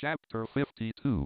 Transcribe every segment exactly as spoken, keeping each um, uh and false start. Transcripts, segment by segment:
Chapter fifty-two.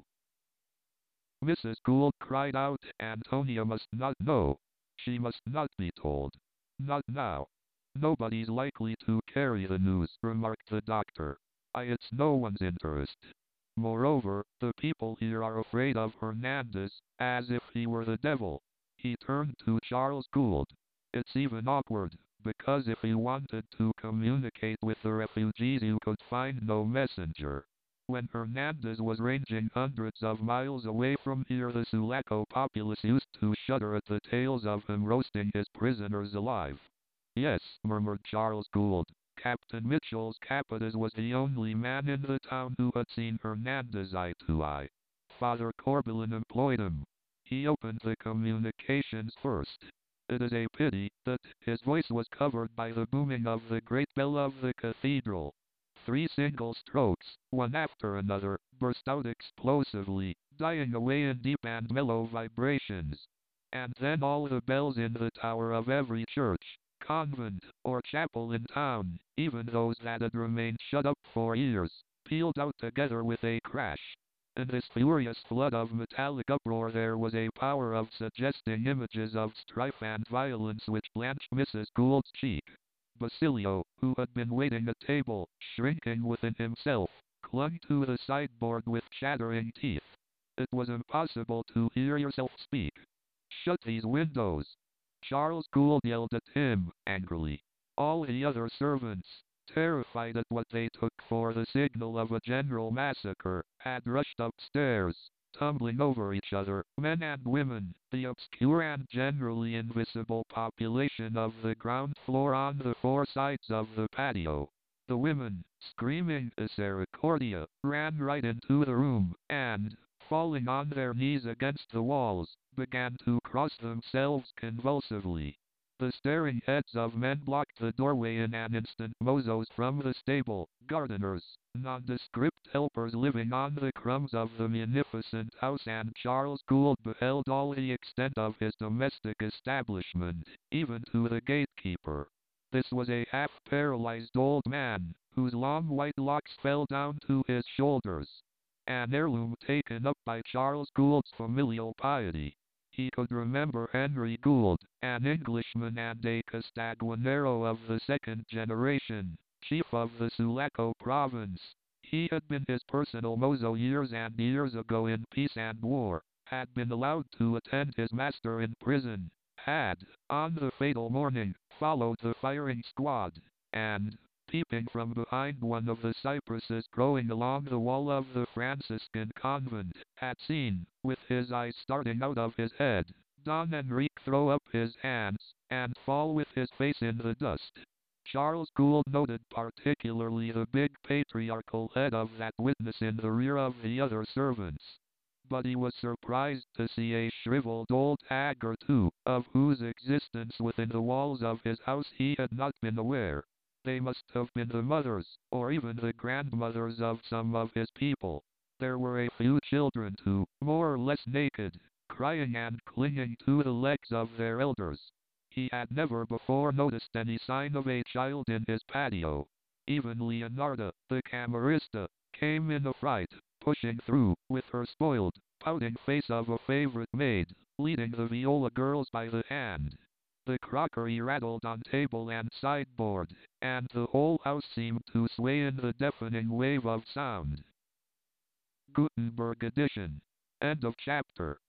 Missus Gould cried out, "Antonia must not know. She must not be told. Not now. Nobody's likely to carry the news," remarked the doctor. "I It's no one's interest. Moreover, the people here are afraid of Hernandez, as if he were the devil." He turned to Charles Gould. "It's even awkward, because if he wanted to communicate with the refugees you could find no messenger. When Hernandez was ranging hundreds of miles away from here, the Sulaco populace used to shudder at the tales of him roasting his prisoners alive." "Yes," murmured Charles Gould. Captain Mitchell's Capitas was the only man in the town who had seen Hernandez eye to eye. Father Corbelan employed him. He opened the communications first. It is a pity that his voice was covered by the booming of the great bell of the cathedral. Three single strokes, one after another, burst out explosively, dying away in deep and mellow vibrations. And then all the bells in the tower of every church, convent, or chapel in town, even those that had remained shut up for years, pealed out together with a crash. In this furious flood of metallic uproar there was a power of suggesting images of strife and violence which blanched Missus Gould's cheek. Basilio, who had been waiting at table, shrinking within himself, clung to the sideboard with chattering teeth. It was impossible to hear yourself speak. "Shut these windows!" Charles Gould yelled at him, angrily. All the other servants, terrified at what they took for the signal of a general massacre, had rushed upstairs, tumbling over each other, men and women, the obscure and generally invisible population of the ground floor on the four sides of the patio. The women, screaming misericordia, ran right into the room, and, falling on their knees against the walls, began to cross themselves convulsively. The staring heads of men blocked the doorway in an instant. Mozos from the stable, gardeners, nondescript helpers living on the crumbs of the munificent house, and Charles Gould beheld all the extent of his domestic establishment, even to the gatekeeper. This was a half-paralyzed old man, whose long white locks fell down to his shoulders. An heirloom taken up by Charles Gould's familial piety. He could remember Henry Gould, an Englishman and a Castaguanero of the second generation, chief of the Sulaco province. He had been his personal mozo years and years ago in peace and war, had been allowed to attend his master in prison, had, on the fatal morning, followed the firing squad, and, peeping from behind one of the cypresses growing along the wall of the Franciscan convent, had seen, with his eyes starting out of his head, Don Enrique throw up his hands, and fall with his face in the dust. Charles Gould noted particularly the big patriarchal head of that witness in the rear of the other servants. But he was surprised to see a shriveled old hag or two, of whose existence within the walls of his house he had not been aware. They must have been the mothers, or even the grandmothers of some of his people. There were a few children too, more or less naked, crying and clinging to the legs of their elders. He had never before noticed any sign of a child in his patio. Even Leonarda, the camarista, came in a fright, pushing through, with her spoiled, pouting face of a favorite maid, leading the viola girls by the hand. The crockery rattled on table and sideboard, and the whole house seemed to sway in the deafening wave of sound. Gutenberg edition. End of chapter.